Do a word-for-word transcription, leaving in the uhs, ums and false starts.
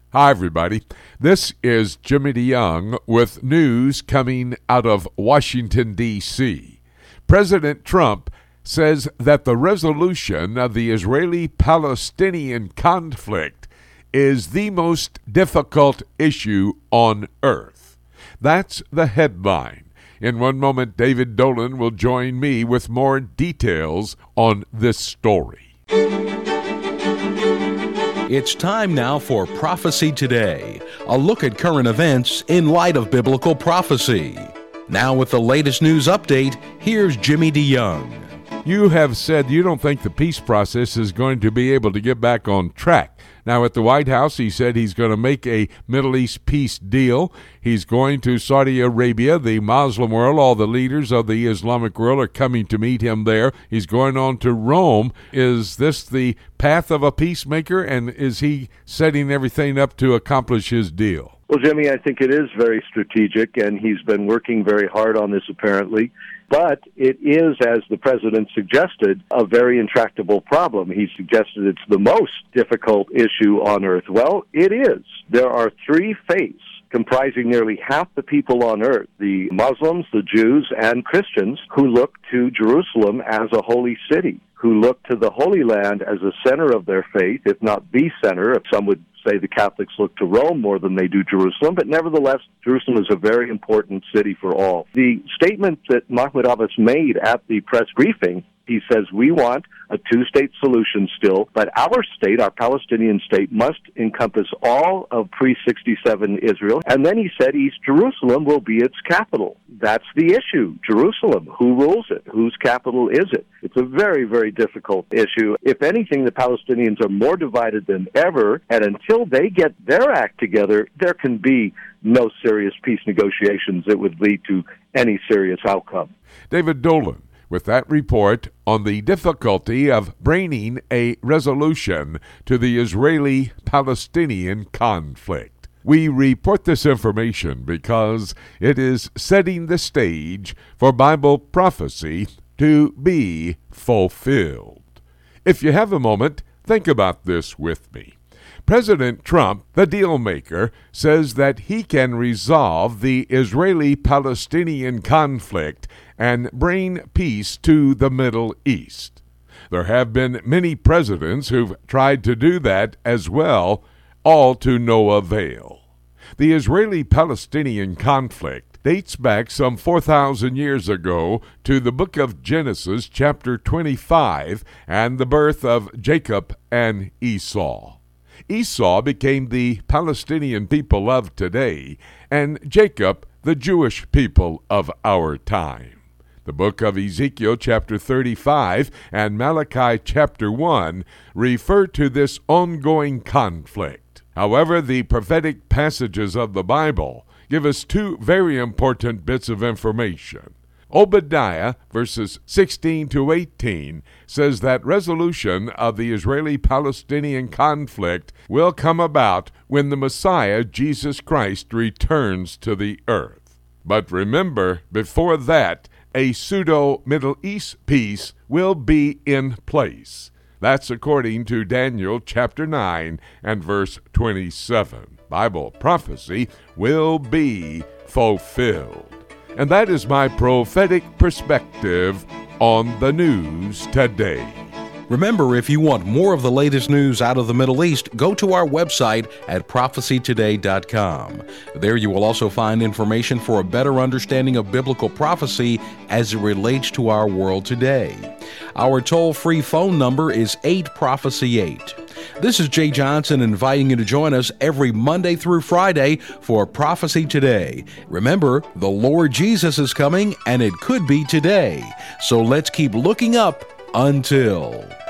Hi, everybody. This is Jimmy DeYoung with news coming out of Washington, D C President Trump says that the resolution of the Israeli-Palestinian conflict is the most difficult issue on earth. That's the headline. In one moment, David Dolan will join me with more details on this story. It's time now for Prophecy Today, a look at current events in light of biblical prophecy. Now with the latest news update, here's Jimmy DeYoung. You have said you don't think the peace process is going to be able to get back on track. Now, at the White House, he said he's going to make a Middle East peace deal. He's going to Saudi Arabia, the Muslim world. All the leaders of the Islamic world are coming to meet him there. He's going on to Rome. Is this the path of a peacemaker, and is he setting everything up to accomplish his deal? Well, Jimmy, I think it is very strategic, and he's been working very hard on this, apparently. But it is, as the president suggested, a very intractable problem. He suggested it's the most difficult issue on earth. Well, it is. There are three faiths comprising nearly half the people on earth, the Muslims, the Jews, and Christians, who look to Jerusalem as a holy city, who look to the Holy Land as a center of their faith, if not the center. If some would say the Catholics look to Rome more than they do Jerusalem, but nevertheless, Jerusalem is a very important city for all. The statement that Mahmoud Abbas made at the press briefing, he says, we want a two-state solution still, but our state, our Palestinian state, must encompass all of pre sixty-seven Israel. And then he said East Jerusalem will be its capital. That's the issue. Jerusalem. Who rules it? Whose capital is it? It's a very, very difficult issue. If anything, the Palestinians are more divided than ever, and until they get their act together, there can be no serious peace negotiations that would lead to any serious outcome. David Dolan, with that report on the difficulty of bringing a resolution to the Israeli-Palestinian conflict. We report this information because it is setting the stage for Bible prophecy to be fulfilled. If you have a moment, think about this with me. President Trump, the deal maker, says that he can resolve the Israeli-Palestinian conflict and bring peace to the Middle East. There have been many presidents who've tried to do that as well, all to no avail. The Israeli-Palestinian conflict dates back some four thousand years ago to the book of Genesis, chapter twenty-five, and the birth of Jacob and Esau. Esau became the Palestinian people of today, and Jacob the Jewish people of our time. The book of Ezekiel chapter thirty-five and Malachi chapter one refer to this ongoing conflict. However, the prophetic passages of the Bible give us two very important bits of information. Obadiah, verses sixteen to eighteen, says that resolution of the Israeli-Palestinian conflict will come about when the Messiah, Jesus Christ, returns to the earth. But remember, before that, a pseudo-Middle East peace will be in place. That's according to Daniel chapter nine and verse twenty-seven. Bible prophecy will be fulfilled. And that is my prophetic perspective on the news today. Remember, if you want more of the latest news out of the Middle East, go to our website at prophecy today dot com. There you will also find information for a better understanding of biblical prophecy as it relates to our world today. Our toll-free phone number is eight prophecy eight. This is Jay Johnson inviting you to join us every Monday through Friday for Prophecy Today. Remember, the Lord Jesus is coming, and it could be today. So let's keep looking up until...